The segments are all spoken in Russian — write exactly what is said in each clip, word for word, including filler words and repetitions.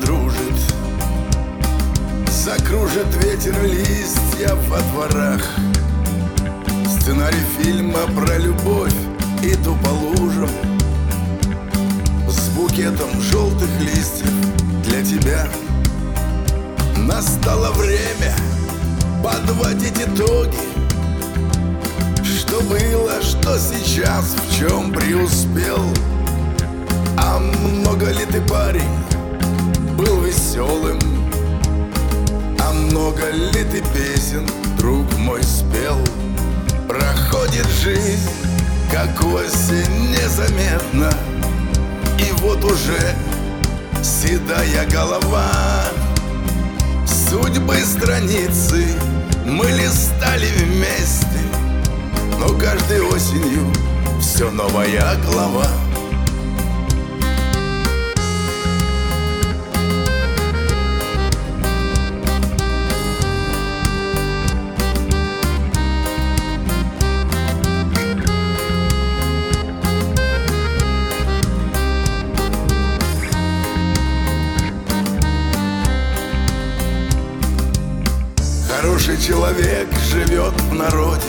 подружит, закружит ветер листья во дворах. Сценарий фильма про любовь, иду по лужам с букетом желтых листьев для тебя. Настало время подводить итоги. Что было, что сейчас, в чем преуспел. А много ли ты, парень, был веселым? А много ли ты песен, друг мой, спел? Проходит жизнь, как осень, незаметно. И вот уже седая голова. Судьбы страницы мы листали вместе, но каждой осенью все новая глава. Хороший человек живет в народе,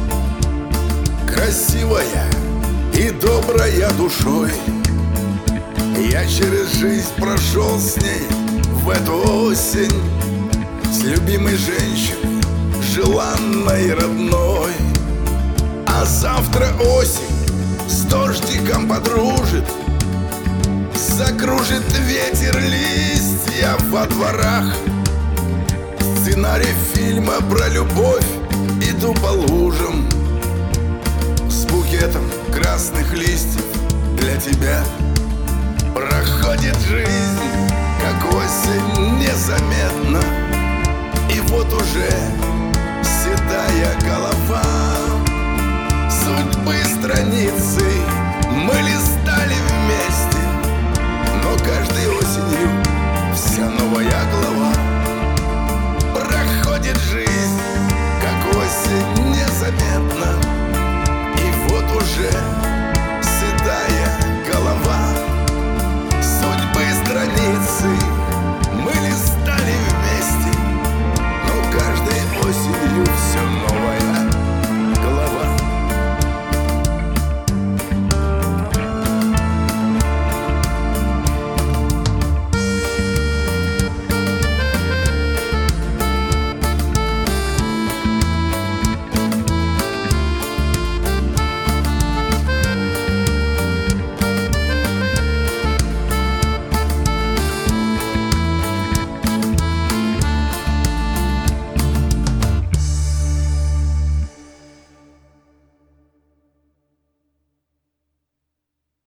красивая и добрая душой. Я через жизнь прошел с ней в эту осень, с любимой женщиной, желанной, родной. А завтра осень с дождиком подружит, закружит ветер листья во дворах. Сценарий фильма про любовь, иду по лужам с букетом красных листьев для тебя. Проходит жизнь, как осень, незаметно. И вот уже